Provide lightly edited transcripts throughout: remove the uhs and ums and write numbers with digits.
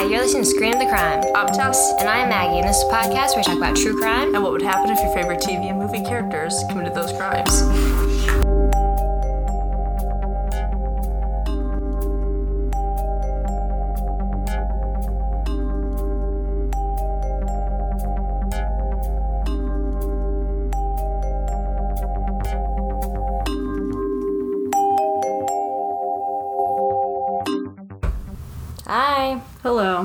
Hi, you're listening to Screen of the Crime. I'm Tess. And I'm Maggie, and this is a podcast where we talk about true crime And what would happen if your favorite TV and movie characters committed those crimes. Hi. Hello.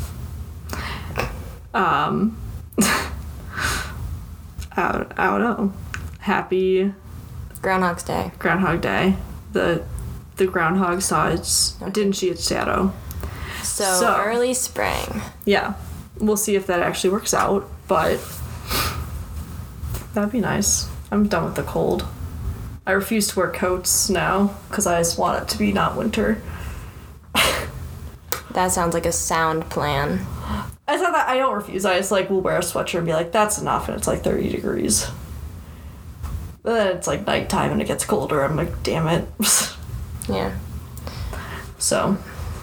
I don't know. Happy Groundhog's Day. Groundhog Day. The groundhog didn't see its shadow. So early spring. Yeah. We'll see if that actually works out, but that'd be nice. I'm done with the cold. I refuse to wear coats now because I just want it to be not winter. That sounds like a sound plan. It's not that I don't refuse. I just will wear a sweatshirt and be like, that's enough, and it's 30 degrees. But then it's nighttime and it gets colder. I'm like, damn it. Yeah. So.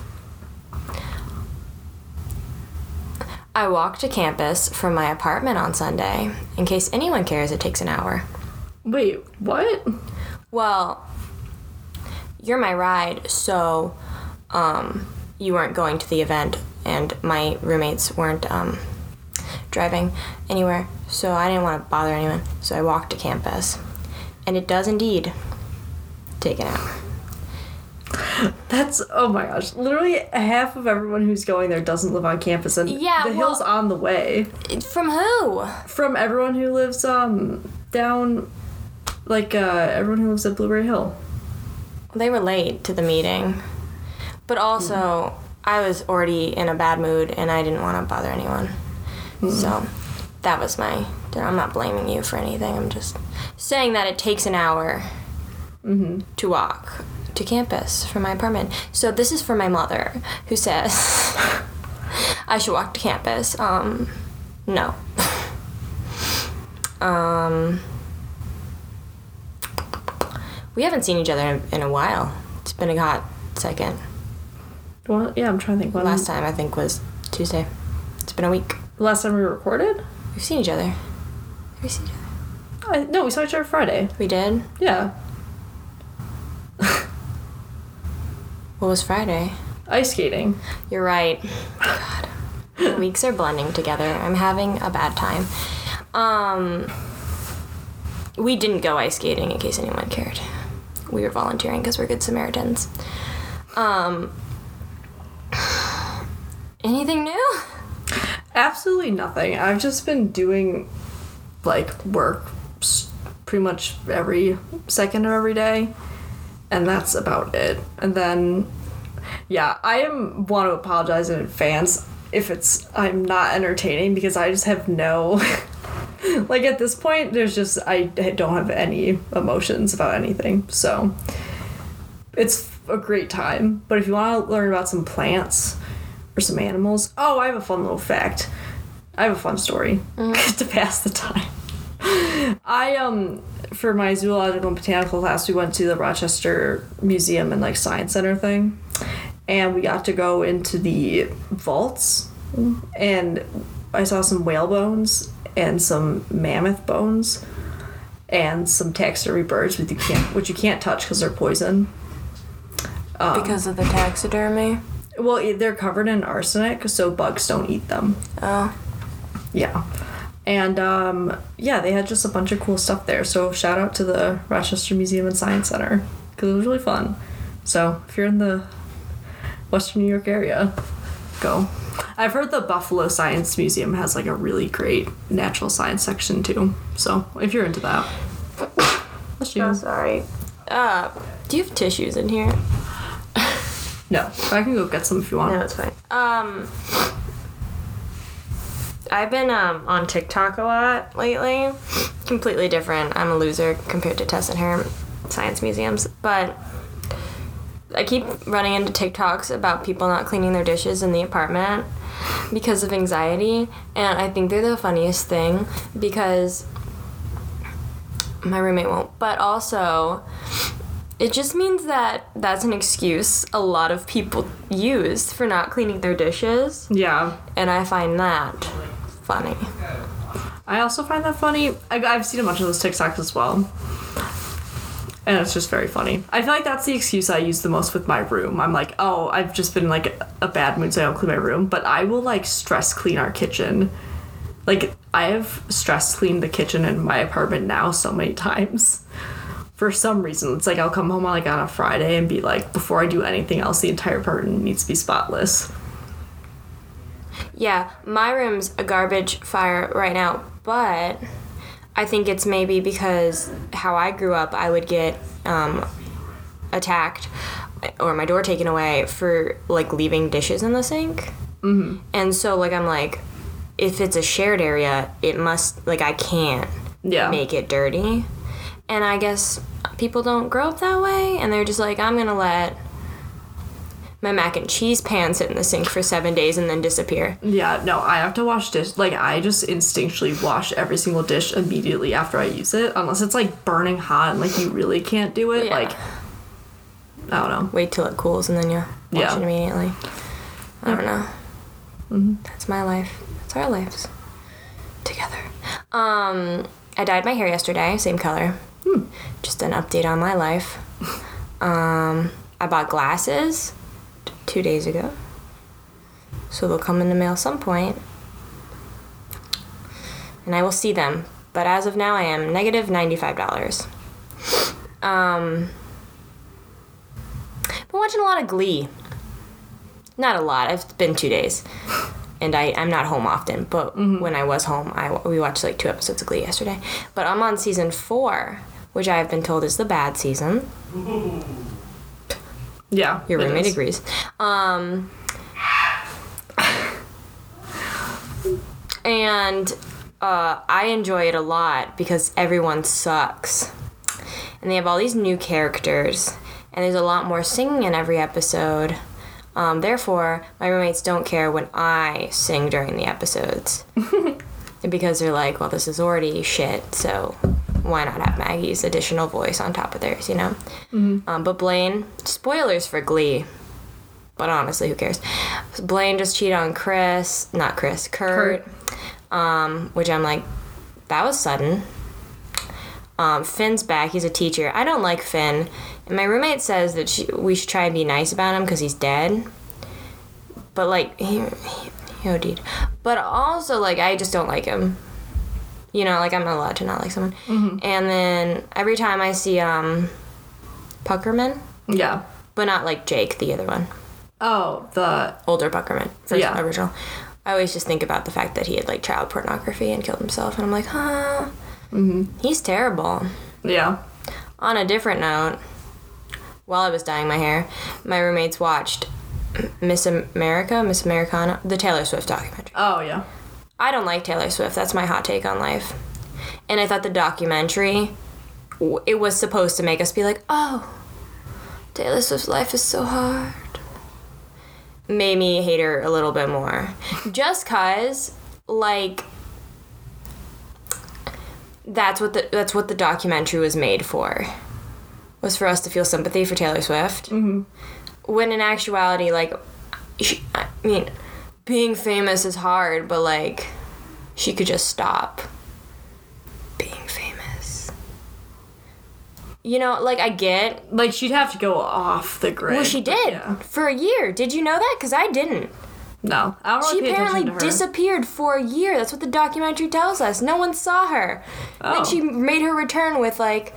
I walked to campus from my apartment on Sunday. In case anyone cares, it takes an hour. Wait, what? Well, you're my ride, so, you weren't going to the event, and my roommates weren't driving anywhere, so I didn't want to bother anyone, so I walked to campus. And it does indeed take an hour. That's, oh my gosh, literally half of everyone who's going there doesn't live on campus, and the hill's on the way. From who? From everyone who lives down, everyone who lives at Blueberry Hill. They were late to the meeting. But also, I was already in a bad mood, and I didn't want to bother anyone. So, that was I'm not blaming you for anything. I'm just saying that it takes an hour to walk to campus from my apartment. So, this is for my mother, who says I should walk to campus. No. We haven't seen each other in a while. It's been a hot second. Well, yeah, I'm trying to think. Last time, I think, was Tuesday. It's been a week. The last time we recorded? We've seen each other. Have we seen each other? No, we saw each other Friday. We did? Yeah. What was Friday? Ice skating. You're right. God. The weeks are blending together. I'm having a bad time. We didn't go ice skating, in case anyone cared. We were volunteering because we're good Samaritans. Anything new? Absolutely nothing. I've just been doing work pretty much every second of every day, and that's about it. And then I want to apologize in advance if I'm not entertaining, because I just have no at this point I don't have any emotions about anything. So it's a great time. But if you want to learn about some plants or some animals, I have a fun little fact. I have a fun story to pass the time. For my zoological and botanical class, we went to the Rochester Museum and Science Center thing, and we got to go into the vaults, and I saw some whale bones and some mammoth bones and some taxidermy birds which you can't touch because they're poison. Because of the taxidermy? Well, they're covered in arsenic, so bugs don't eat them. Oh. Yeah. And, they had just a bunch of cool stuff there. So shout out to the Rochester Museum and Science Center, because it was really fun. So if you're in the Western New York area, go. I've heard the Buffalo Science Museum has a really great natural science section too. So if you're into that. Oh, sorry. Do you have tissues in here? No, I can go get some if you want. No, it's fine. I've been on TikTok a lot lately. Completely different. I'm a loser compared to Tess and her science museums. But I keep running into TikToks about people not cleaning their dishes in the apartment because of anxiety. And I think they're the funniest thing because my roommate won't. But also, It just means that that's an excuse a lot of people use for not cleaning their dishes. Yeah. And I find that funny. I also find that funny. I've seen a bunch of those TikToks as well. And it's just very funny. I feel like that's the excuse I use the most with my room. I'm like, oh, I've just been in, like, a bad mood, so I don't clean my room. But I will, like, stress clean our kitchen. Like, I have stress cleaned the kitchen in my apartment now so many times. For some reason. It's like I'll come home on a Friday and be like, before I do anything else, the entire apartment needs to be spotless. Yeah, my room's a garbage fire right now, but I think it's maybe because how I grew up, I would get attacked or my door taken away for, like, leaving dishes in the sink. Mm-hmm. And so, like, I'm like, if it's a shared area, it must, like, I can't make it dirty. And I guess people don't grow up that way, and they're just like, I'm gonna let my mac and cheese pan sit in the sink for 7 days and then disappear. Yeah, no, I have to wash dish. Like, I just instinctually wash every single dish immediately after I use it, unless it's, like, burning hot and, like, you really can't do it. Yeah. Like, I don't know. Wait till it cools and then you wash it immediately. I don't know. Mm-hmm. That's my life. That's our lives. Together. I dyed my hair yesterday, same color. Just an update on my life. I bought glasses 2 days ago. So they'll come in the mail some point. And I will see them. But as of now, I am negative $95. Been watching a lot of Glee. Not a lot. It's been 2 days. And I'm not home often. But when I was home, we watched like 2 episodes of Glee yesterday. But I'm on season 4, which I have been told is the bad season. Yeah. Your roommate agrees. And I enjoy it a lot because everyone sucks. And they have all these new characters. And there's a lot more singing in every episode. Therefore, my roommates don't care when I sing during the episodes. Because they're like, well, this is already shit, so why not have Maggie's additional voice on top of theirs, you know? Mm-hmm. But Blaine, spoilers for Glee, but honestly, who cares? Blaine just cheated on Kurt. Which I'm like, that was sudden. Finn's back. He's a teacher. I don't like Finn. And my roommate says that we should try and be nice about him because he's dead. But, like, he OD'd. But also, like, I just don't like him. You know, like, I'm not allowed to not like someone. Mm-hmm. And then every time I see Puckerman. Yeah. But not, like, Jake, the other one. Oh, the... older Puckerman. First original. I always just think about the fact that he had, like, child pornography and killed himself. And I'm like, huh. Mm-hmm. He's terrible. Yeah. On a different note, while I was dyeing my hair, my roommates watched Miss Americana, the Taylor Swift documentary. Oh, yeah. I don't like Taylor Swift. That's my hot take on life. And I thought the documentary, it was supposed to make us be like, oh, Taylor Swift's life is so hard. Made me hate her a little bit more. Just 'cause, like... That's what the documentary was made for. Was for us to feel sympathy for Taylor Swift. Mm-hmm. When in actuality, like, I mean, being famous is hard, but, like, she could just stop being famous. You know, like, I get... Like, she'd have to go off the grid. Well, she did. For a year. Did you know that? Because I didn't. No, I don't really pay attention to her. She apparently disappeared for a year. That's what the documentary tells us. No one saw her. Oh. Then she made her return with, like,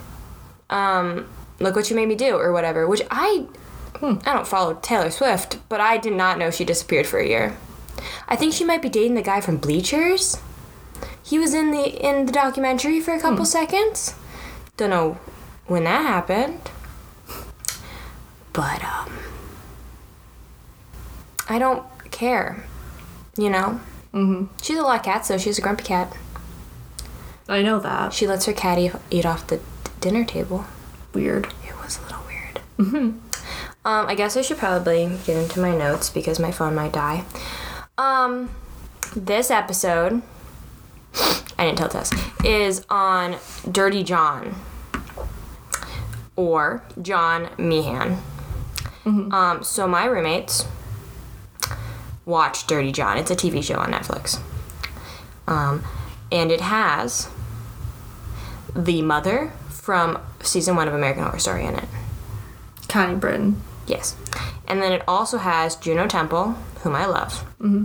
Look What You Made Me Do, or whatever, which I don't follow Taylor Swift, but I did not know she disappeared for a year. I think she might be dating the guy from Bleachers. He was in the documentary for a couple seconds. Don't know when that happened. But, I don't care, you know? Mm-hmm. She's a lot cat, so she's a grumpy cat. I know that. She lets her cat eat off the dinner table. Weird. It was a little weird. Mm-hmm. I guess I should probably get into my notes because my phone might die. This episode, I didn't tell Tess, is on Dirty John. or John Meehan. So my roommates watch Dirty John. It's a TV show on Netflix. And it has the mother from season 1 of American Horror Story in it. Connie Britton. Yes. And then it also has Juno Temple, whom I love.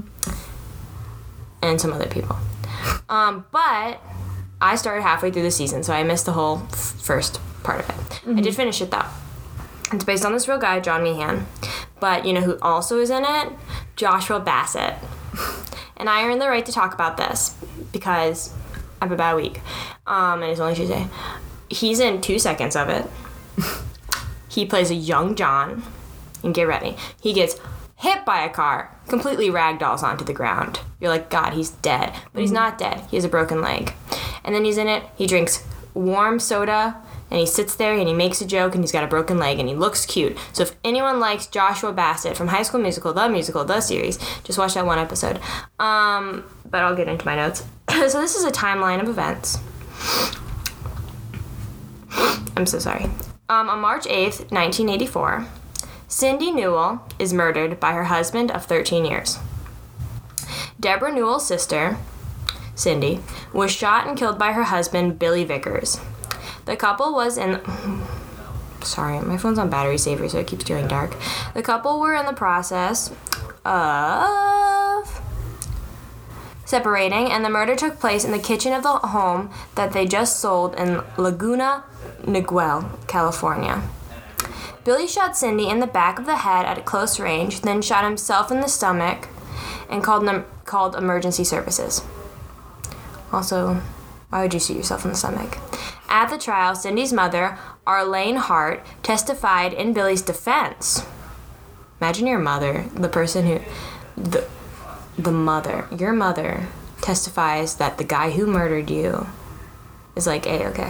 And some other people. But I started halfway through the season, so I missed the whole first part of it. I did finish it, though. It's based on this real guy, John Meehan. But you know who also is in it? Joshua Bassett. And I earned the right to talk about this because I have a bad week. And it's only Tuesday. He's in 2 seconds of it. He plays a young John. And get ready. He gets hit by a car, completely ragdolls onto the ground. You're like, God, he's dead. But he's not dead. He has a broken leg. And then he's in it. He drinks warm soda. And he sits there and he makes a joke and he's got a broken leg and he looks cute. So if anyone likes Joshua Bassett from High School Musical, the series, just watch that one episode. But I'll get into my notes. So this is a timeline of events. I'm so sorry. On March 8th, 1984, Cindy Newell is murdered by her husband of 13 years. Deborah Newell's sister, Cindy, was shot and killed by her husband, Billy Vickers. The couple was in... Sorry, my phone's on battery saver, so it keeps going dark. The couple were in the process of separating, and the murder took place in the kitchen of the home that they just sold in Laguna Niguel, California. Billy shot Cindy in the back of the head at close range, then shot himself in the stomach and called emergency services. Also, why would you shoot yourself in the stomach? At the trial, Cindy's mother, Arlene Hart, testified in Billy's defense. Imagine your mother, the person who... The mother, your mother, testifies that the guy who murdered you is like, A-okay.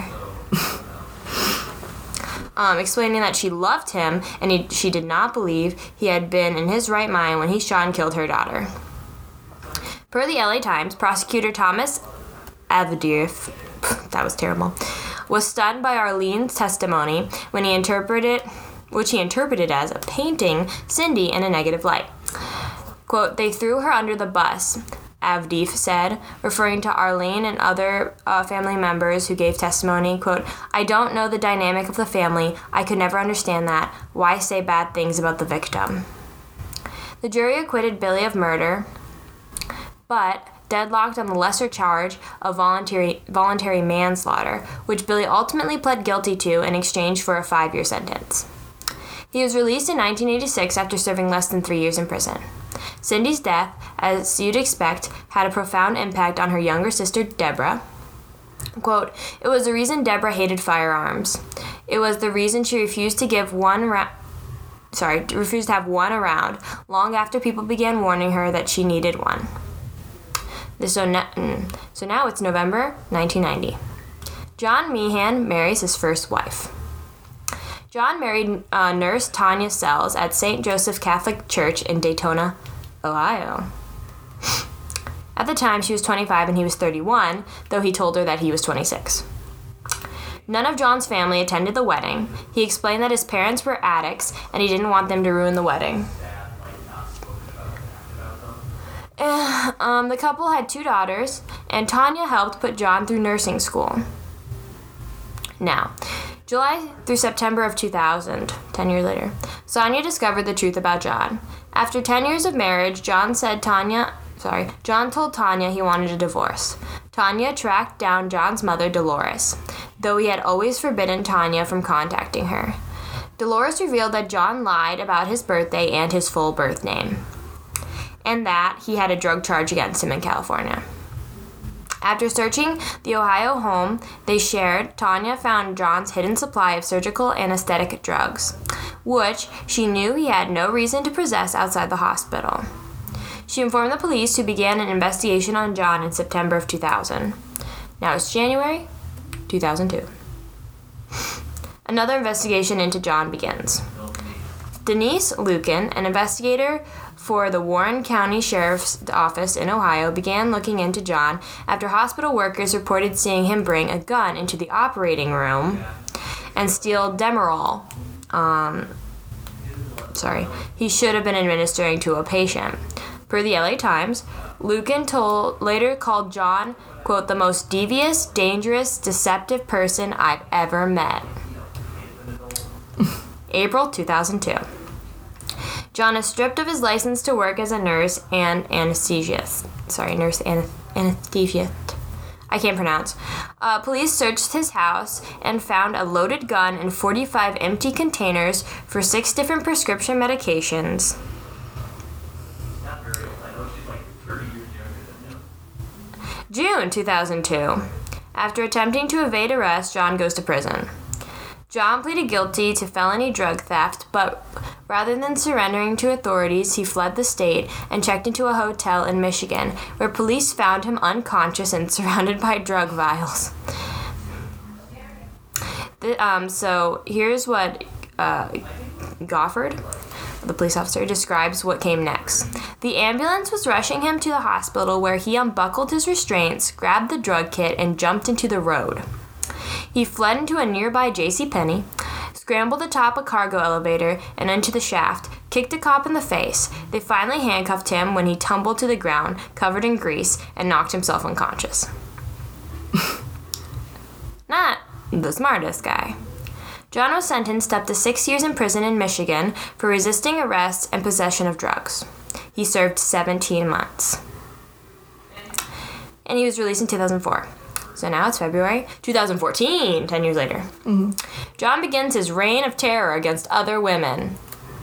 Explaining that she loved him and she did not believe he had been in his right mind when he shot and killed her daughter. Per the LA Times, prosecutor Thomas Avdieff, that was terrible, was stunned by Arlene's testimony when which he interpreted as painting Cindy in a negative light. Quote, "They threw her under the bus," Avdieff said, referring to Arlene and other family members who gave testimony. Quote, "I don't know the dynamic of the family. I could never understand that. Why say bad things about the victim?" The jury acquitted Billy of murder, but deadlocked on the lesser charge of voluntary manslaughter, which Billy ultimately pled guilty to in exchange for a 5-year sentence. He was released in 1986 after serving less than 3 years in prison. Cindy's death, as you'd expect, had a profound impact on her younger sister, Deborah. Quote, "It was the reason Deborah hated firearms. It was the reason she refused to have one around, long after people began warning her that she needed one." So now it's November 1990. John Meehan marries his first wife. John married nurse Tanya Sells at St. Joseph Catholic Church in Daytona, Ohio. At the time, she was 25 and he was 31, though he told her that he was 26. None of John's family attended the wedding. He explained that his parents were addicts and he didn't want them to ruin the wedding. The couple had 2 daughters, and Tanya helped put John through nursing school. Now, July through September of 2000, 10 years later, Sonia discovered the truth about John. After 10 years of marriage, John told Tanya he wanted a divorce. Tanya tracked down John's mother, Dolores, though he had always forbidden Tanya from contacting her. Dolores revealed that John lied about his birthday and his full birth name, and that he had a drug charge against him in California. After searching the Ohio home they shared, Tanya found John's hidden supply of surgical anesthetic drugs, which she knew he had no reason to possess outside the hospital. She informed the police, who began an investigation on John in September of 2000. Now it's January 2002. Another investigation into John begins. Denise Lucan, an investigator for the Warren County Sheriff's Office in Ohio, began looking into John after hospital workers reported seeing him bring a gun into the operating room and steal Demerol. He should have been administering to a patient. Per the LA Times, Lucan later called John, quote, the most devious, dangerous, deceptive person I've ever met. April 2002. John is stripped of his license to work as a nurse and anesthetist. I can't pronounce. Police searched his house and found a loaded gun and 45 empty containers for 6 different prescription medications. June 2002. After attempting to evade arrest, John goes to prison. John pleaded guilty to felony drug theft, but rather than surrendering to authorities, he fled the state and checked into a hotel in Michigan, where police found him unconscious and surrounded by drug vials. So here's what Goffard, the police officer, describes what came next. The ambulance was rushing him to the hospital, where he unbuckled his restraints, grabbed the drug kit, and jumped into the road. He fled into a nearby JCPenney, scrambled atop a cargo elevator and into the shaft, kicked a cop in the face. They finally handcuffed him when he tumbled to the ground, covered in grease, and knocked himself unconscious. Not the smartest guy. John was sentenced up to 6 years in prison in Michigan for resisting arrest and possession of drugs. He served 17 months. And he was released in 2004. So now it's February 2014, 10 years later. Mm-hmm. John begins his reign of terror against other women.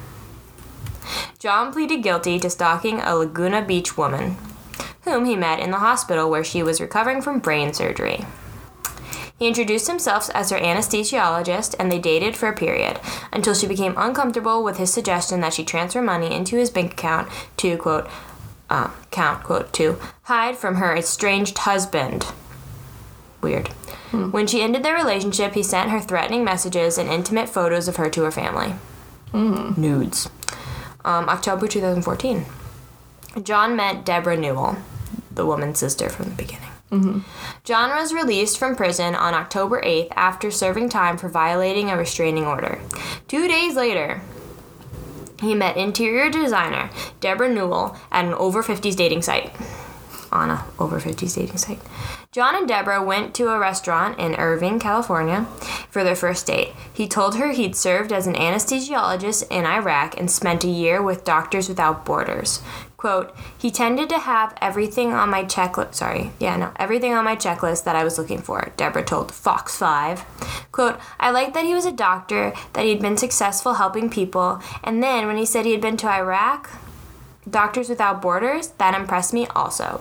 John pleaded guilty to stalking a Laguna Beach woman, whom he met in the hospital where she was recovering from brain surgery. He introduced himself as her anesthesiologist, and they dated for a period, until she became uncomfortable with his suggestion that she transfer money into his bank account to, quote, to hide from her estranged husband. Weird. When she ended their relationship, he sent her threatening messages and intimate photos of her to her family. Nudes. October 2014. John met Deborah Newell, the woman's sister from the beginning. Mm-hmm. John was released from prison on October 8th after serving time for violating a restraining order. 2 days later, he met interior designer Deborah Newell at an over-50s dating site. On a over-50s dating site. John and Deborah went to a restaurant in Irvine, California for their first date. He told her he'd served as an anesthesiologist in Iraq and spent a year with Doctors Without Borders. Quote, he tended to have everything on my checklist that I was looking for, Deborah told Fox 5. Quote, I liked that he was a doctor, that he'd been successful helping people, and then when he said he had been to Iraq, Doctors Without Borders, that impressed me also.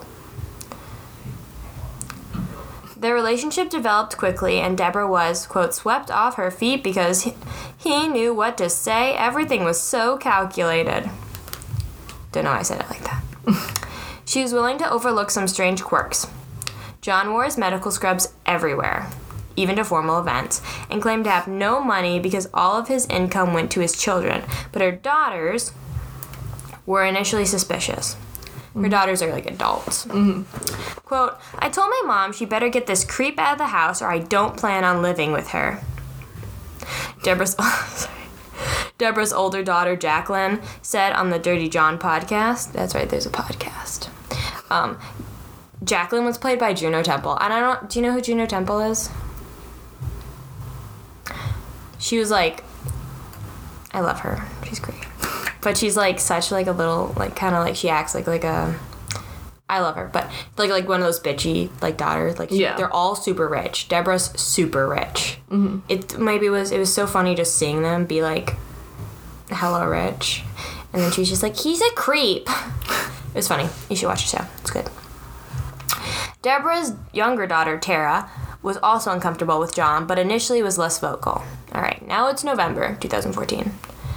Their relationship developed quickly, and Deborah was, quote, swept off her feet because he knew what to say. Everything was so calculated. Don't know why I said it like that. She was willing to overlook some strange quirks. John wore his medical scrubs everywhere, even to formal events, and claimed to have no money because all of his income went to his children. But her daughters were initially suspicious. Her daughters are like adults. Mm-hmm. Quote, I told my mom she better get this creep out of the house or I don't plan on living with her. Deborah's older daughter, Jacqueline, said on the Dirty John podcast. That's right, there's a podcast. Jacqueline was played by Juno Temple. And do you know who Juno Temple is? She was like, I love her. She's great. But she's like such like a little like kind of like she acts like a I love her, but like one of those bitchy like daughters. Like they're all super rich. Deborah's super rich. Mm-hmm. It was so funny just seeing them be like hella rich, and then she's just like he's a creep. It was funny. You should watch the show. It's good. Deborah's younger daughter Tara was also uncomfortable with John, but initially was less vocal. All right, now it's November 2014.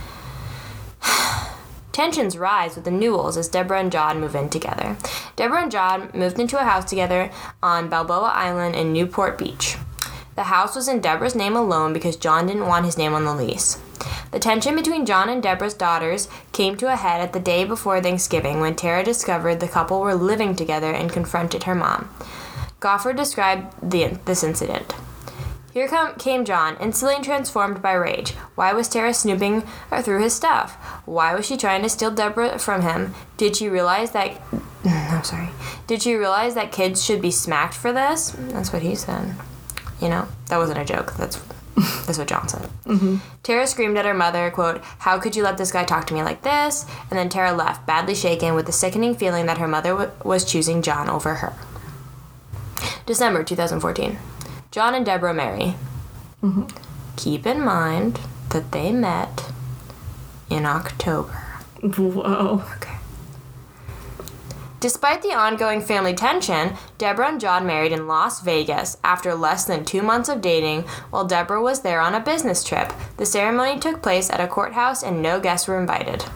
Tensions rise with the Newells as Deborah and John move in together. Deborah and John moved into a house together on Balboa Island in Newport Beach. The house was in Deborah's name alone because John didn't want his name on the lease. The tension between John and Deborah's daughters came to a head at the day before Thanksgiving when Tara discovered the couple were living together and confronted her mom. Goffard described this incident. Came John, instantly transformed by rage. Why was Tara snooping through his stuff? Why was she trying to steal Deborah from him? Did she realize that... Did she realize that kids should be smacked for this? That's what he said. You know, that wasn't a joke. That's what John said. Mm-hmm. Tara screamed at her mother, quote, "How could you let this guy talk to me like this?" And then Tara left, badly shaken, with the sickening feeling that her mother was choosing John over her. December 2014. John and Deborah marry. Mm-hmm. Keep in mind that they met in October. Whoa. Okay. Despite the ongoing family tension, Deborah and John married in Las Vegas after less than 2 months of dating while Deborah was there on a business trip. The ceremony took place at a courthouse and no guests were invited.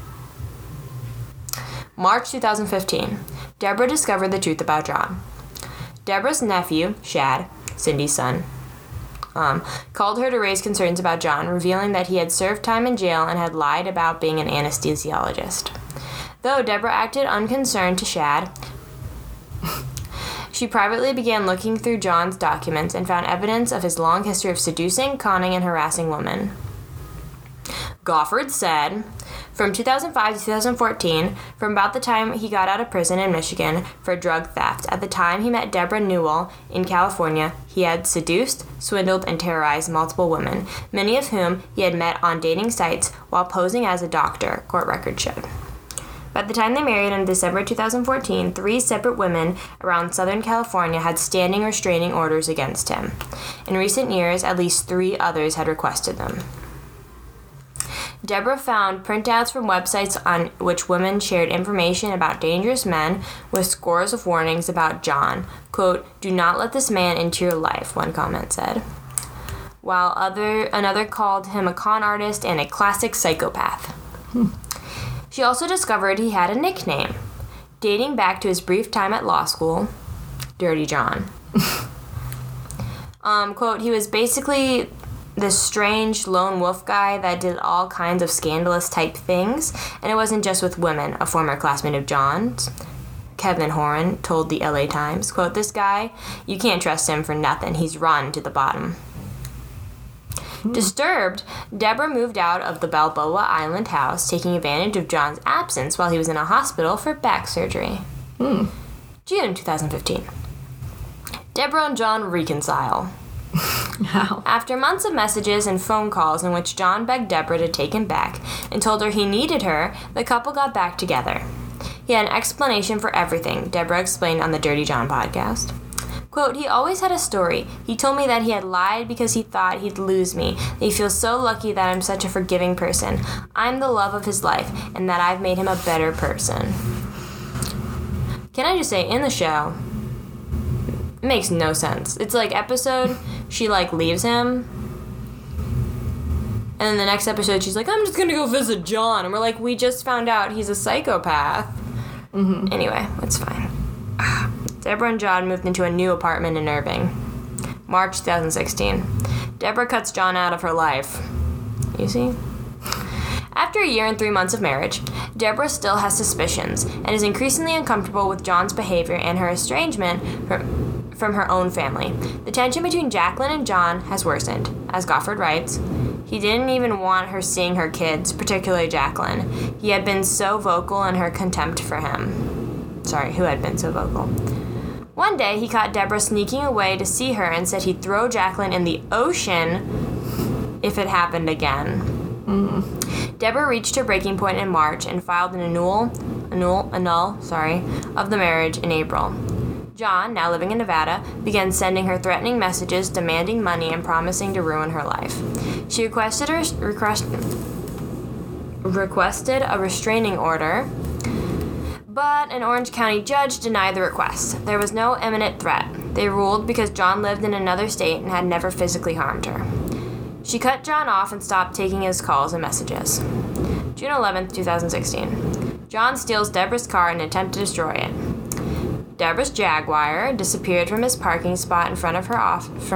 March 2015. Deborah discovered the truth about John. Deborah's nephew, Shad, Cindy's son, called her to raise concerns about John, revealing that he had served time in jail and had lied about being an anesthesiologist. Though Deborah acted unconcerned to Shad, she privately began looking through John's documents and found evidence of his long history of seducing, conning, and harassing women. Goffard said, from 2005 to 2014, from about the time he got out of prison in Michigan for drug theft, at the time he met Deborah Newell in California, he had seduced, swindled, and terrorized multiple women, many of whom he had met on dating sites while posing as a doctor, court records showed. By the time they married in December 2014, 3 separate women around Southern California had standing restraining orders against him. In recent years, at least 3 others had requested them. Deborah found printouts from websites on which women shared information about dangerous men with scores of warnings about John. Quote, "Do not let this man into your life," one comment said, while another called him a con artist and a classic psychopath. She also discovered he had a nickname, dating back to his brief time at law school, Dirty John. Quote, "He was basically this strange lone wolf guy that did all kinds of scandalous type things, and it wasn't just with women," a former classmate of John's, Kevin Horan, told the LA Times. Quote, "This guy, you can't trust him for nothing. He's rotten to the bottom." Disturbed, Deborah moved out of the Balboa Island house, taking advantage of John's absence while he was in a hospital for back surgery. June 2015. Deborah and John reconcile. How? After months of messages and phone calls in which John begged Deborah to take him back and told her he needed her, the couple got back together. He had an explanation for everything, Deborah explained on the Dirty John podcast. Quote, "He always had a story. He told me that he had lied because he thought he'd lose me. That he feels so lucky that I'm such a forgiving person. I'm the love of his life, and that I've made him a better person." Can I just say, in the show, it makes no sense. It's like episode, she like leaves him, and then the next episode she's like, "I'm just gonna go visit John," and we're like, we just found out he's a psychopath. Anyway, it's fine. Deborah and John moved into a new apartment in Irving. March 2016. Deborah cuts John out of her life. You see? After a year and 3 months of marriage, Deborah still has suspicions and is increasingly uncomfortable with John's behavior and her estrangement from her own family. The tension between Jacqueline and John has worsened. As Goffard writes, he didn't even want her seeing her kids, particularly Jacqueline. He had been so vocal in her contempt for him. Sorry, who had been so vocal? One day, he caught Deborah sneaking away to see her and said he'd throw Jacqueline in the ocean if it happened again. Deborah reached her breaking point in March and filed an annul of the marriage in April. John, now living in Nevada, began sending her threatening messages, demanding money and promising to ruin her life. She requested a restraining order, but an Orange County judge denied the request. There was no imminent threat. They ruled because John lived in another state and had never physically harmed her. She cut John off and stopped taking his calls and messages. June 11th, 2016. John steals Deborah's car in an attempt to destroy it. Deborah's Jaguar disappeared from its parking spot in front of her office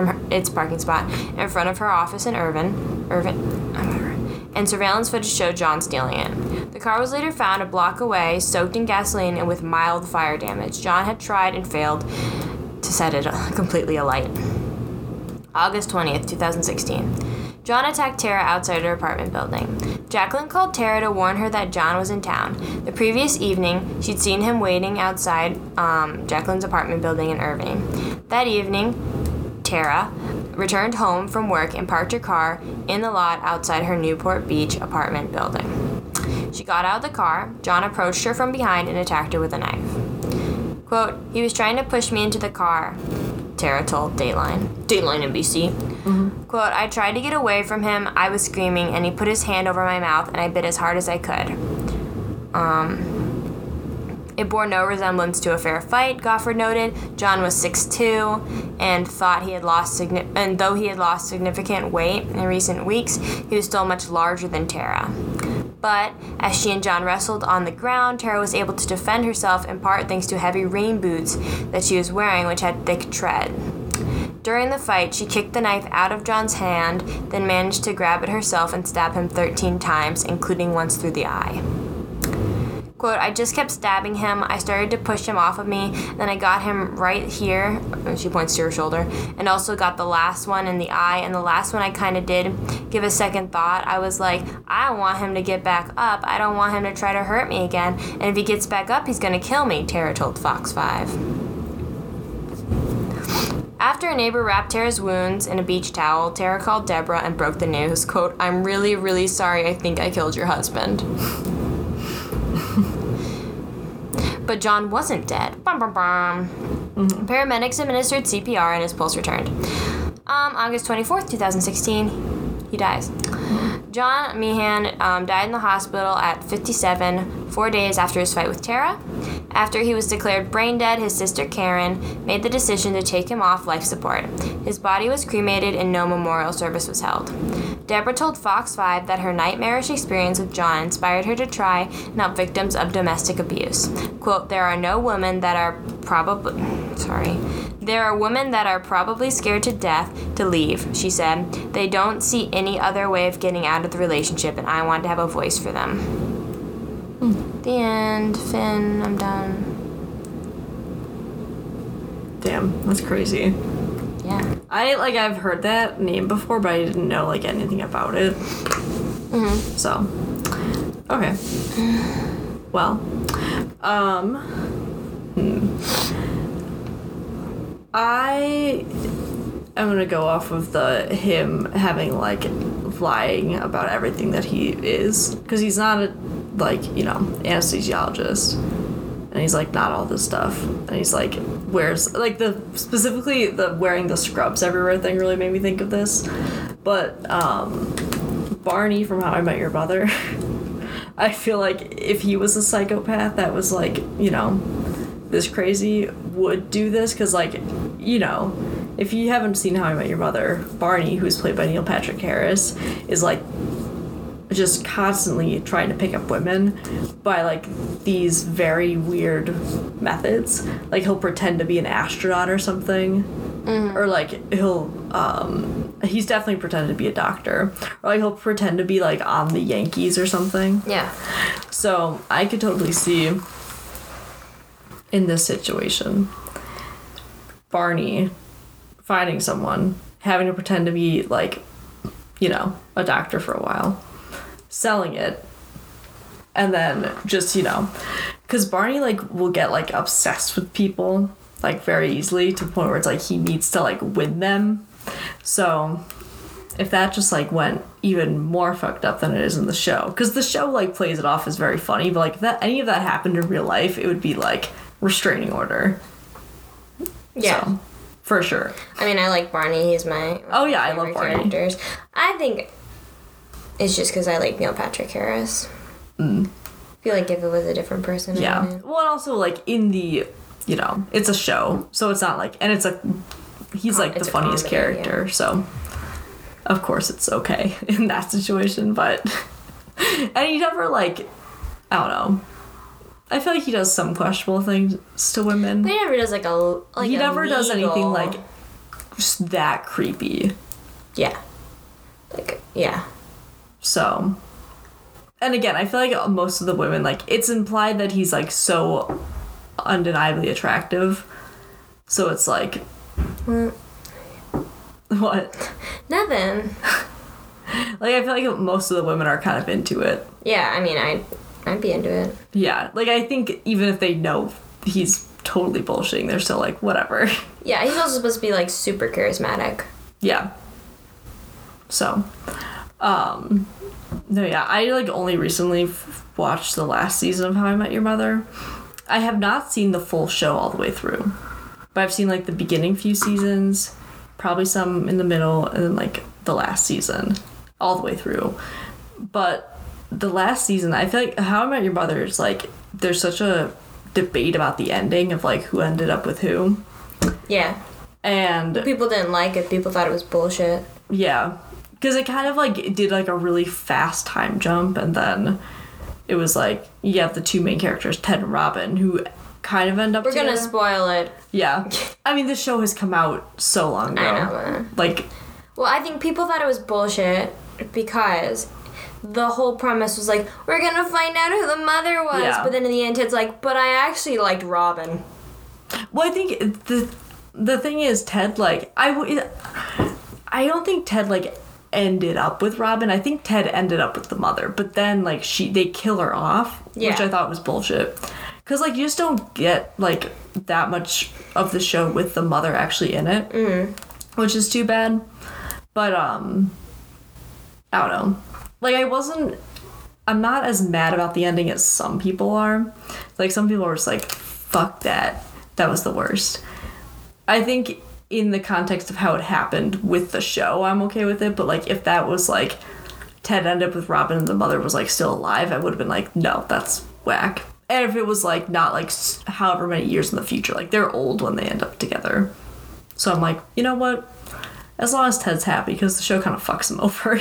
in Irvin, and surveillance footage showed John stealing it. The car was later found a block away, soaked in gasoline and with mild fire damage. John had tried and failed to set it completely alight. August 20th, 2016. John attacked Tara outside her apartment building. Jacqueline called Tara to warn her that John was in town. The previous evening, she'd seen him waiting outside Jacqueline's apartment building in Irving. That evening, Tara returned home from work and parked her car in the lot outside her Newport Beach apartment building. She got out of the car. John approached her from behind and attacked her with a knife. Quote, "He was trying to push me into the car," Tara told Dateline NBC. Quote, "I tried to get away from him. I was screaming, and he put his hand over my mouth, and I bit as hard as I could." It bore no resemblance to a fair fight, Goffard noted. John was 6'2", and though he had lost significant weight in recent weeks, he was still much larger than Tara. But as she and John wrestled on the ground, Tara was able to defend herself in part thanks to heavy rain boots that she was wearing, which had thick tread. During the fight, she kicked the knife out of John's hand, then managed to grab it herself and stab him 13 times, including once through the eye. Quote, "I just kept stabbing him. I started to push him off of me. Then I got him right here," she points to her shoulder, "and also got the last one in the eye. And the last one I kind of did give a second thought. I was like, I want him to get back up. I don't want him to try to hurt me again. And if he gets back up, he's going to kill me," Tara told Fox 5. After a neighbor wrapped Tara's wounds in a beach towel, Tara called Deborah and broke the news. Quote, "I'm really, really sorry. I think I killed your husband." But John wasn't dead. Bum, bum, bum. Paramedics administered CPR and his pulse returned. August 24th, 2016, he dies. John Meehan died in the hospital at 57, 4 days after his fight with Tara. After he was declared brain dead, his sister Karen made the decision to take him off life support. His body was cremated and no memorial service was held. Deborah told Fox 5 that her nightmarish experience with John inspired her to try and help victims of domestic abuse. Quote, There are women that are probably scared to death to leave," she said. "They don't see any other way of getting out of the relationship, and I want to have a voice for them." The end. Finn, I'm done. Damn, that's crazy. Yeah. I've heard that name before, but I didn't know anything about it. So, okay. Well, I am gonna go off of him having lying about everything that he is, because he's not a anesthesiologist, and he's not all this stuff, and he's wears specifically the wearing the scrubs everywhere thing really made me think of this. But Barney from How I Met Your Mother, I feel like if he was a psychopath that was this crazy, would do this, because if you haven't seen How I Met Your Mother, Barney, who's played by Neil Patrick Harris, is just constantly trying to pick up women by these very weird methods. He'll pretend to be an astronaut or something, or he's definitely pretended to be a doctor, or he'll pretend to be on the Yankees or something. Yeah. So I could totally see in this situation Barney finding someone, having to pretend to be a doctor for a while, selling it, and then just because Barney will get obsessed with people very easily, to the point where it's he needs to win them. So if that just went even more fucked up than it is in the show, because the show plays it off as very funny, but if any of that happened in real life, it would be restraining order. Yeah. So, for sure. I mean, I like Barney. He's my I love Barney. Characters. I think it's just because I like Neil Patrick Harris. I feel like if it was a different person. Yeah. Well, and also in the, it's a show, so it's not and it's he's the funniest character, yeah. So of course it's okay in that situation, but and he never I don't know. I feel like he does some questionable things to women. But he never does he never does anything just that creepy. Yeah. Yeah. So, and again, I feel like most of the women, it's implied that he's so undeniably attractive. So it's What? Nothing. Like, I feel like most of the women are kind of into it. Yeah, I mean, I'd be into it. Yeah, like, I think even if they know he's totally bullshitting, they're still like, whatever. Yeah, he's also supposed to be, like, super charismatic. Yeah. So, no, yeah, I, like, only recently watched the last season of How I Met Your Mother. I have not seen the full show all the way through, but I've seen, like, the beginning few seasons, probably some in the middle, and then, like, the last season, all the way through. But the last season, I feel like How I Met Your Mother is, like, there's such a debate about the ending of, like, who ended up with who. Yeah. And People didn't like it. People thought it was bullshit. yeah, because it kind of, like, it did, like, a really fast time jump, and then it was, like, you have the two main characters, Ted and Robin, who kind of end up We're together. gonna spoil it. Yeah. I mean, the show has come out so long ago. I know, man. Like, Well, I think people thought it was bullshit because the whole premise was like, we're gonna find out who the mother was. Yeah. But then in the end, Ted's like, but I actually liked Robin. well, I think the thing is, Ted, like, I don't think Ted, like, ended up with Robin. I think Ted ended up with the mother, but then, like, they kill her off, which Yeah. I thought was bullshit. Because, like, you just don't get, like, that much of the show with the mother actually in it, which is too bad. But, I don't know. Like, I'm not as mad about the ending as some people are. Like, some people are just like, fuck that. That was the worst. I think in the context of how it happened with the show, I'm okay with it. But, like, if that was, like, Ted ended up with Robin and the mother was, like, still alive, I would have been like, no, that's whack. And if it was, like, not, like, however many years in the future, like, they're old when they end up together. So I'm like, you know what? As long as Ted's happy, because the show kind of fucks him over.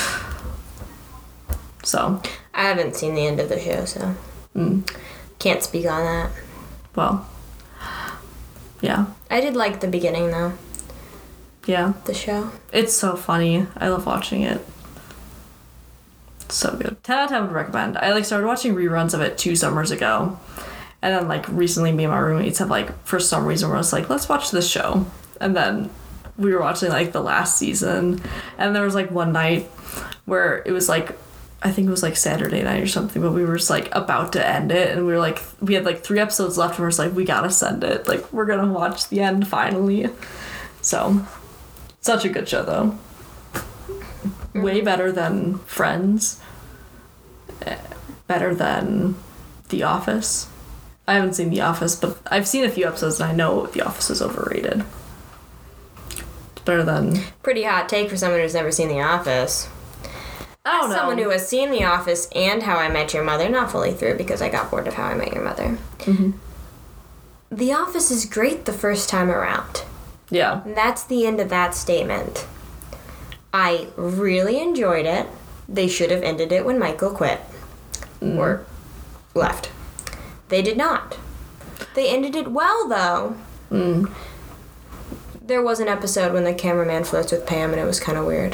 So. I haven't seen the end of the show, so can't speak on that. Well. Yeah. I did like the beginning, though. Yeah. The show. It's so funny. I love watching it. It's so good. 10 out of 10 would recommend. I, like, started watching reruns of it 2 summers ago. And then, like, recently me and my roommates have, like, for some reason, we're just like, let's watch this show. And then we were watching, like, the last season. And there was, like, one night where it was, like, I think it was, like, Saturday night or something, but we were just, like, about to end it. And we were, like, we had, like, 3 episodes left. And we're just like, we gotta send it. Like, we're gonna watch the end finally. So, such a good show, though. Way better than Friends. Better than The Office. I haven't seen The Office, but I've seen a few episodes and I know The Office is overrated. It's better than... Pretty hot take for someone who's never seen The Office. I don't know. Someone who has seen The Office and How I Met Your Mother, not fully through because I got bored of How I Met Your Mother. Mm-hmm. The Office is great the first time around. Yeah. And that's the end of that statement. I really enjoyed it. They should have ended it when Michael quit. Or left. They did not. They ended it well, though. There was an episode when the cameraman flirts with Pam, and it was kind of weird.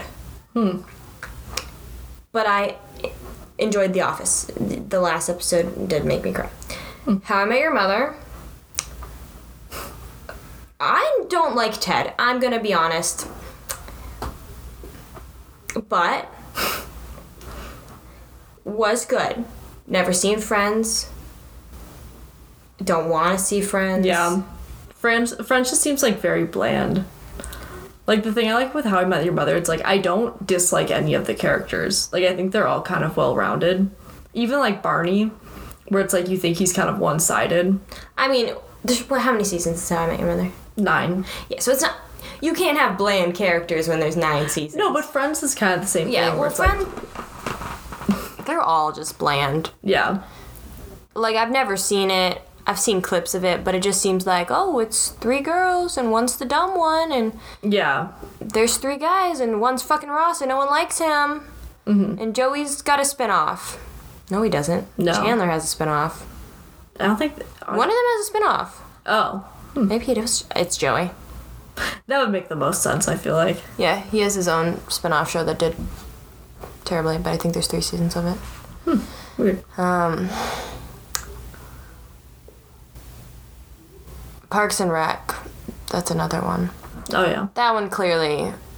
But I enjoyed The Office. The last episode did make me cry. How I Met Your Mother. I don't like Ted. I'm gonna be honest. But was good. Never seen Friends. Don't want to see Friends. Yeah. Friends just seems, like, very bland. Like, the thing I like with How I Met Your Mother, it's, like, I don't dislike any of the characters. Like, I think they're all kind of well-rounded. Even, like, Barney, where it's, like, you think he's kind of one-sided. I mean, how many seasons is How I Met Your Mother? 9. Yeah, so it's not... You can't have bland characters when there's 9 seasons. No, but Friends is kind of the same Yeah, thing. well, Where it's like, Friends... They're all just bland. yeah. Like, I've never seen it. I've seen clips of it, but it just seems like, oh, it's 3 girls, and one's the dumb one, and Yeah. there's 3 guys, and one's fucking Ross, and no one likes him. And Joey's got a spinoff. No, he doesn't. No. Chandler has a spinoff. I don't think... One of them has a spinoff. Oh. Maybe it's Joey. That would make the most sense, I feel like. Yeah, he has his own spinoff show that did terribly, but I think there's 3 seasons of it. Weird. Parks and Rec. That's another one. Oh, yeah. That one clearly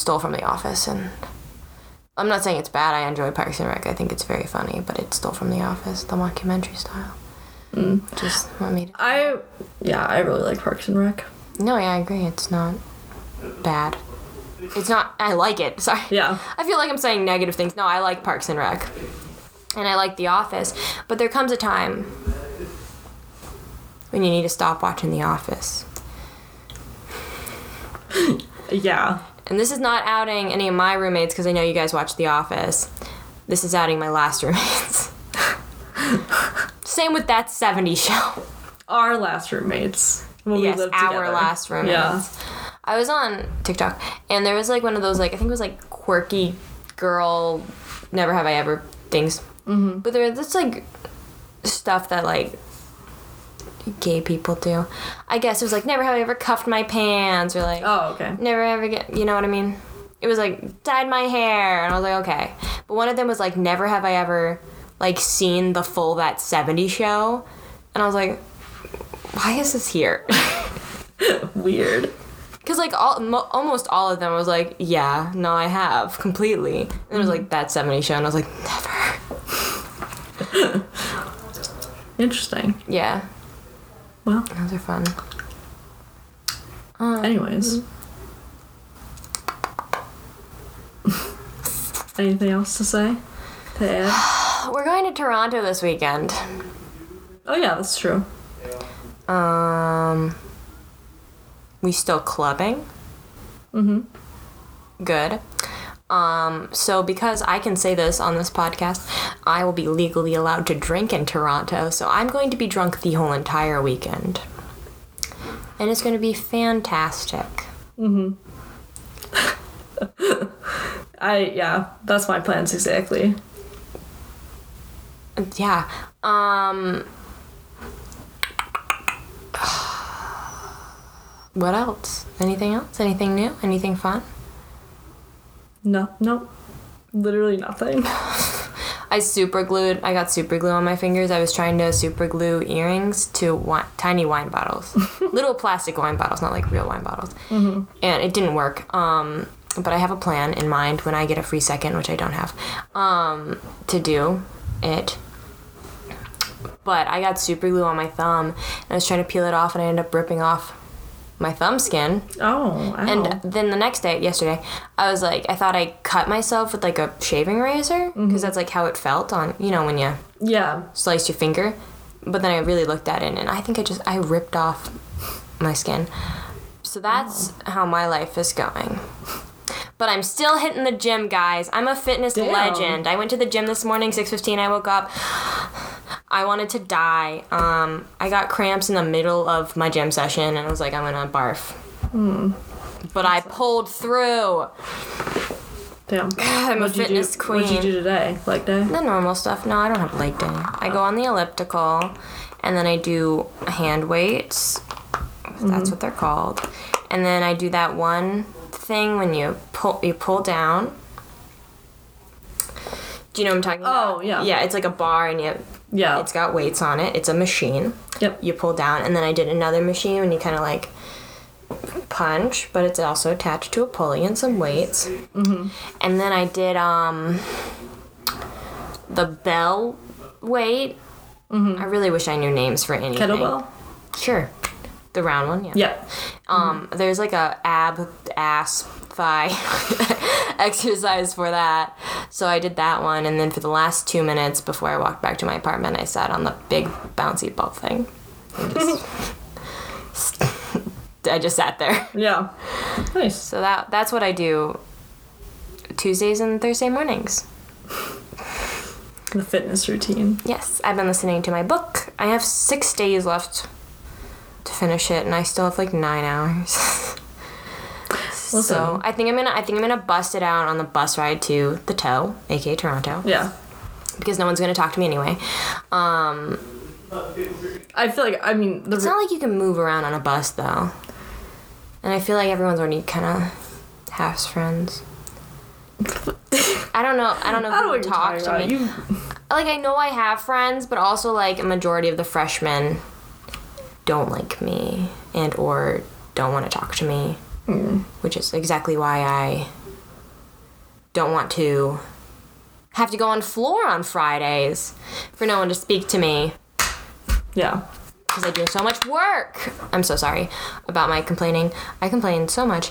stole from The Office, and I'm not saying it's bad. I enjoy Parks and Rec. I think it's very funny, but it stole from The Office, the mockumentary style. Just what made it. I really like Parks and Rec. No, yeah, I agree. It's not bad. It's not. I like it. Sorry. Yeah. I feel like I'm saying negative things. No, I like Parks and Rec, and I like The Office. But there comes a time when you need to stop watching The Office. Yeah. And this is not outing any of my roommates because I know you guys watch The Office. This is outing my last roommates. Same with that 70s show. Our last roommates. When Yes, we lived our together. last roommates. Yeah. I was on TikTok, and there was like one of those, like, I think it was like quirky girl, never have I ever things. Mm-hmm. But there was this like stuff that like gay people do. I guess it was like, never have I ever cuffed my pants, or like, Oh, okay. never ever get, you know what I mean? It was like, dyed my hair, and I was like, okay. But one of them was like, never have I ever like seen the full That 70s Show, and I was like, why is this here? Weird. Because, like, almost all of them was like, yeah, no, I have, completely. And it was like, That 70s Show, and I was like, never. Interesting. Yeah. Well, Those are fun. anyways. Anything else to say? To add? We're going to Toronto this weekend. Oh, yeah, that's true. We still clubbing. Mm-hmm. Good. So because I can say this on this podcast, I will be legally allowed to drink in Toronto, so I'm going to be drunk the whole entire weekend. And it's going to be fantastic. Mm-hmm. Yeah, that's my plans exactly. Yeah. What else? Anything else? Anything new? Anything fun? No. Literally nothing. I got super glue on my fingers. I was trying to super glue earrings to tiny wine bottles. Little plastic wine bottles, not like real wine bottles. Mm-hmm. And it didn't work. But I have a plan in mind when I get a free second, which I don't have, to do it. But I got super glue on my thumb, and I was trying to peel it off, and I ended up ripping off my thumb skin. Oh, ow. And then the next day, yesterday, I was like, I thought I cut myself with like a shaving razor, because that's like how it felt on, you know, when you slice your finger. But then I really looked at it, and I think I ripped off my skin. So that's how my life is going. But I'm still hitting the gym, guys. I'm a fitness legend. I went to the gym this morning, 6:15. I woke up. I wanted to die. I got cramps in the middle of my gym session, and I was like, I'm gonna barf. But I pulled through. Damn. I'm a fitness queen. What'd you do today? Leg day? The normal stuff. No, I don't have leg day. I go on the elliptical, and then I do hand weights. That's what they're called. And then I do that one thing when you pull down. Do you know what I'm talking about? Oh, yeah. Yeah, it's like a bar, and it's got weights on it. It's a machine. Yep. You pull down, and then I did another machine when you kind of like punch, but it's also attached to a pulley and some weights. Mm-hmm. And then I did the bell weight. Mm-hmm. I really wish I knew names for anything. Kettlebell? Sure. The round one, yeah. Yep. There's like a ass, thigh exercise for that. So I did that one, and then for the last 2 minutes before I walked back to my apartment, I sat on the big bouncy ball thing. I just sat there. Yeah. Nice. So that's what I do Tuesdays and Thursday mornings. The fitness routine. Yes, I've been listening to my book. I have 6 days left to finish it, and I still have like 9 hours. Listen. So I think I'm gonna bust it out on the bus ride to the Toe, aka Toronto. Yeah. Because no one's gonna talk to me anyway. I feel like It's not like you can move around on a bus though, and I feel like everyone's already kind of half friends. I don't know who would talk to me. Like, I know I have friends, but also like a majority of the freshmen don't like me and or don't want to talk to me, which is exactly why I don't want to have to go on floor on Fridays for no one to speak to me. Yeah. Because I do so much work. I'm so sorry about my complaining. I complain so much.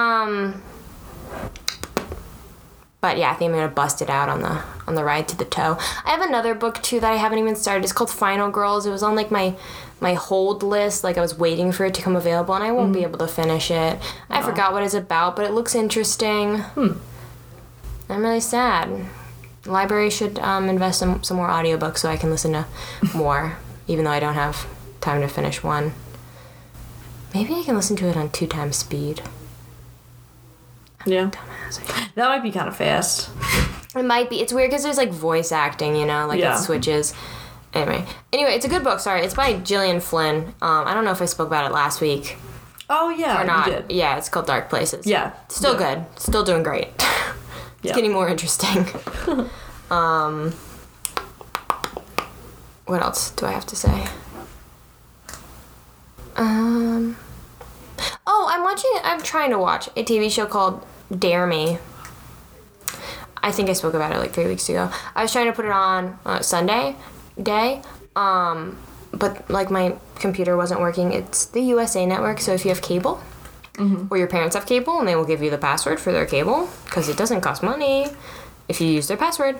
But yeah, I think I'm gonna bust it out on the ride to the toe. I have another book too that I haven't even started. It's called Final Girls. It was on like my hold list. Like I was waiting for it to come available, and I won't be able to finish it. I forgot what it's about, but it looks interesting. I'm really sad. The library should invest in some more audiobooks so I can listen to more, even though I don't have time to finish one. Maybe I can listen to it on 2 times speed. Yeah. Dumbass. That might be kind of fast. It might be. It's weird because there's like voice acting, you know, like Yeah. it switches. Anyway, it's a good book. Sorry, it's by Gillian Flynn. I don't know if I spoke about it last week Oh, yeah, or not. you did. Yeah, it's called Dark Places. Yeah. Still good. Still doing great. It's Yeah. getting more interesting. What else do I have to say? I'm trying to watch a TV show called Dare Me. I think I spoke about it like 3 weeks ago. I was trying to put it on Sunday day, but like my computer wasn't working. It's the USA Network, so if you have cable, or your parents have cable, and they will give you the password for their cable, because it doesn't cost money if you use their password.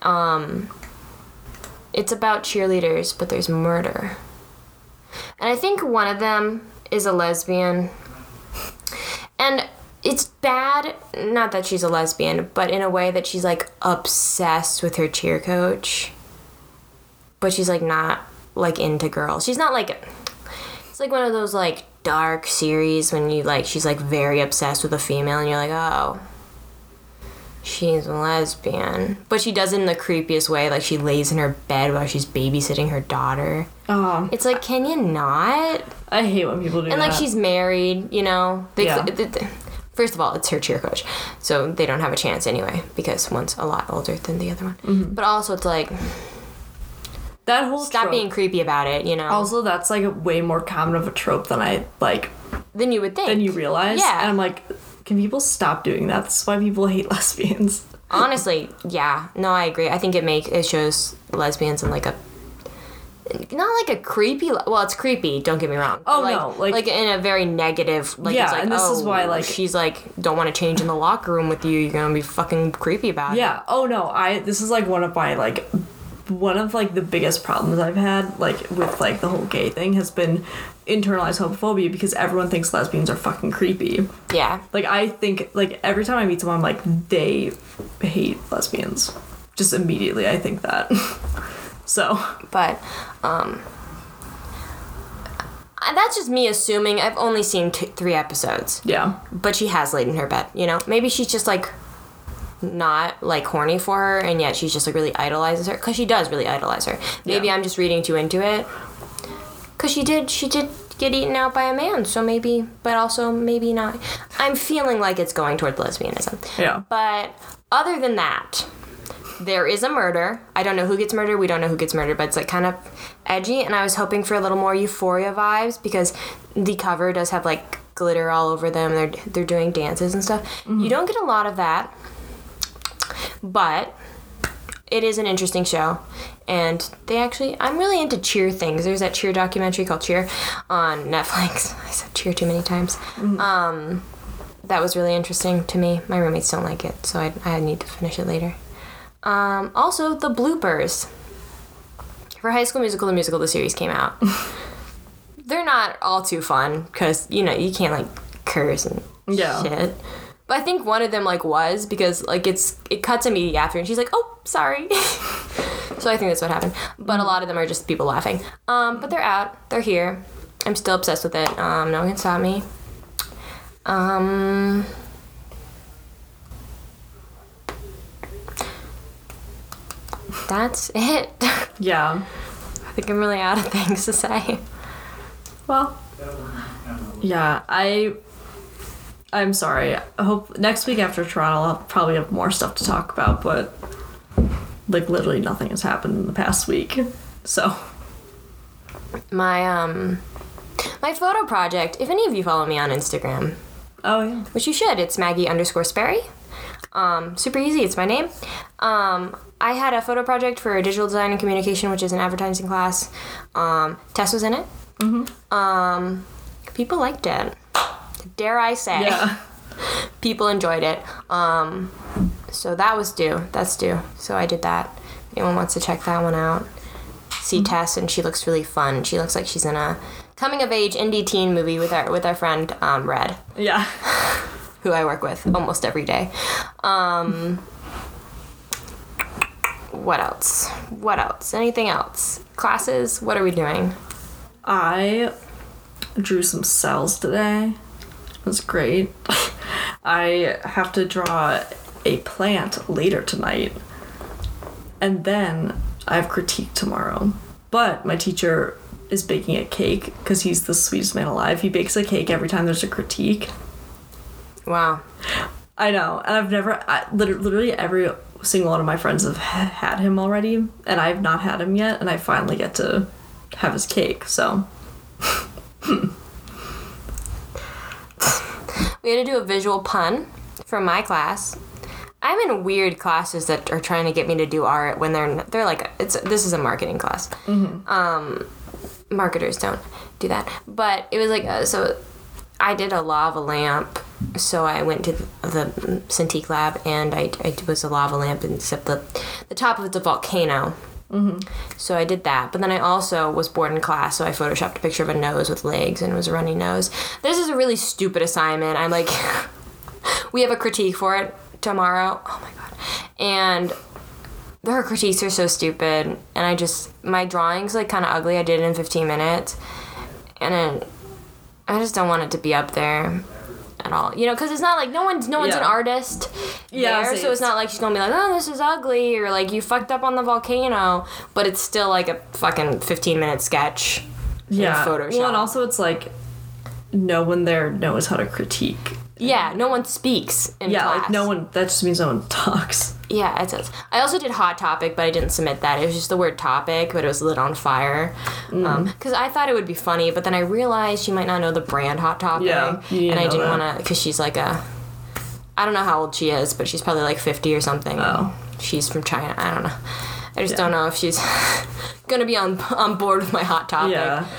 It's about cheerleaders, but there's murder. And I think one of them is a lesbian. And it's bad, not that she's a lesbian, but in a way that she's like obsessed with her cheer coach. But she's like not like into girls. She's not like, it's like one of those like dark series when you like, she's like very obsessed with a female and you're like, oh, she's a lesbian. But she does it in the creepiest way. Like she lays in her bed while she's babysitting her daughter. It's like, can you not? I hate when people do that. And like she's married, you know. First of all, it's her cheer coach, so they don't have a chance anyway because one's a lot older than the other one. But also, it's like that whole stop trope. being creepy about it, you know. Also, that's like a way more common of a trope than I like. Than you would think. Than you realize. Yeah. And I'm like, can people stop doing that? That's why people hate lesbians. Honestly, yeah. No, I agree. I think it shows lesbians in like a. Not like a creepy. Well, it's creepy. Don't get me wrong. Oh like, no, like in a very negative. Like, yeah, it's like, and this is why like she's like don't want to change in the locker room with you. You're gonna be fucking creepy about it. Yeah. Oh no. This is like one of the biggest problems I've had like with like the whole gay thing has been internalized homophobia because everyone thinks lesbians are fucking creepy. Yeah. Like I think like every time I meet someone I'm like they hate lesbians. Just immediately I think that. So. But, that's just me assuming. I've only seen 3 episodes. Yeah. But she has laid in her bed, you know? Maybe she's just, like, not, like, horny for her, and yet she's just, like, really idolizes her. Because she does really idolize her. Maybe Yeah. I'm just reading too into it. Because she did get eaten out by a man, so maybe, but also maybe not. I'm feeling like it's going toward lesbianism. Yeah. But other than that, there is a murder. I don't know who gets murdered. We don't know who gets murdered, but it's like kind of edgy. And I was hoping for a little more Euphoria vibes because the cover does have like glitter all over them. They're doing dances and stuff. Mm-hmm. You don't get a lot of that, but it is an interesting show. And I'm really into cheer things. There's that cheer documentary called Cheer on Netflix. I said cheer too many times. Mm-hmm. That was really interesting to me. My roommates don't like it, so I need to finish it later. Also, the bloopers for High School Musical, the series came out. They're not all too fun because, you know, you can't, like, curse and shit. But I think one of them, like, was because, like, it cuts immediately after and she's like, oh, sorry. So I think that's what happened. But a lot of them are just people laughing. But they're out. They're here. I'm still obsessed with it. No one can stop me. That's it. Yeah. I think I'm really out of things to say. Well, yeah, I'm sorry. I hope next week after Toronto I'll probably have more stuff to talk about, but like literally nothing has happened in the past week. So my photo project, if any of you follow me on Instagram, oh yeah, which you should, it's Maggie_Sperry. Super easy. It's my name. I had a photo project for digital design and communication, which is an advertising class. Tess was in it. Mm-hmm. People liked it. Dare I say. Yeah. People enjoyed it. So that was due. That's due. So I did that. Anyone wants to check that one out? See Tess, and she looks really fun. She looks like she's in a coming-of-age indie teen movie with our friend Red. Yeah. Who I work with almost every day. What else? Anything else? Classes? What are we doing? I drew some cells today. It was great. I have to draw a plant later tonight. And then I have critique tomorrow. But my teacher is baking a cake because he's the sweetest man alive. He bakes a cake every time there's a critique. Wow. I know. And literally every single one of my friends have had him already. And I have not had him yet. And I finally get to have his cake. So... We had to do a visual pun for my class. I'm in weird classes that are trying to get me to do art when they're like, this is a marketing class. Mm-hmm. Marketers don't do that. But it was like, so I did a lava lamp. So I went to the Cintiq lab and I was a lava lamp, except the top of it's a volcano. Mm-hmm. So I did that, but then I also was bored in class, so I photoshopped a picture of a nose with legs and it was a runny nose. This is a really stupid assignment. I'm like, we have a critique for it tomorrow. Oh my god. And her critiques are so stupid, and my drawing's like kind of ugly. I did it in 15 minutes, and then I just don't want it to be up there at all, because it's not like no one's an artist there, so it's not like she's gonna be like, oh, this is ugly, or like you fucked up on the volcano, but it's still like a fucking 15-minute sketch in Photoshop. Well, and also it's like no one there knows how to critique. Yeah, no one speaks in class. Like no one, that just means no one talks. Yeah, it does. I also did Hot Topic, but I didn't submit that. It was just the word topic, but it was lit on fire. Because I thought it would be funny, but then I realized she might not know the brand Hot Topic. Yeah, and I didn't want to, because she's like I don't know how old she is, but she's probably like 50 or something. Oh. She's from China. I don't know. I just don't know if she's going to be on board with my Hot Topic.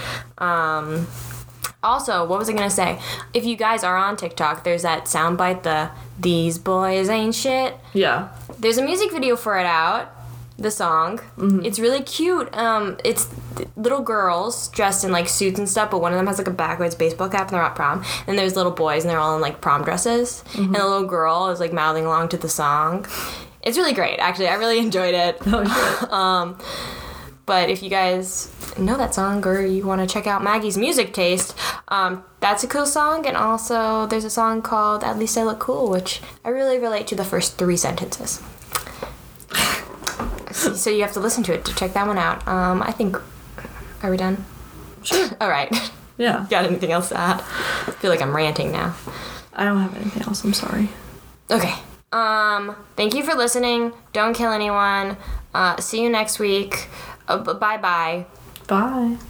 Yeah. Also, what was I going to say? If you guys are on TikTok, there's that soundbite, These Boys Ain't Shit. Yeah. There's a music video for it out, the song. Mm-hmm. It's really cute. It's little girls dressed in like suits and stuff, but one of them has like a backwards baseball cap and they're at prom. And there's little boys and they're all in like prom dresses. Mm-hmm. And the little girl is like mouthing along to the song. It's really great, actually. I really enjoyed it. Oh, shit. But if you guys know that song or you want to check out Maggie's music taste, that's a cool song. And also there's a song called At Least I Look Cool, which I really relate to the first 3 sentences. So you have to listen to it to check that one out. I think, are we done? Sure. All right. Yeah. Got anything else to add? I feel like I'm ranting now. I don't have anything else. I'm sorry. Okay. Thank you for listening. Don't kill anyone. See you next week. Bye-bye. Bye.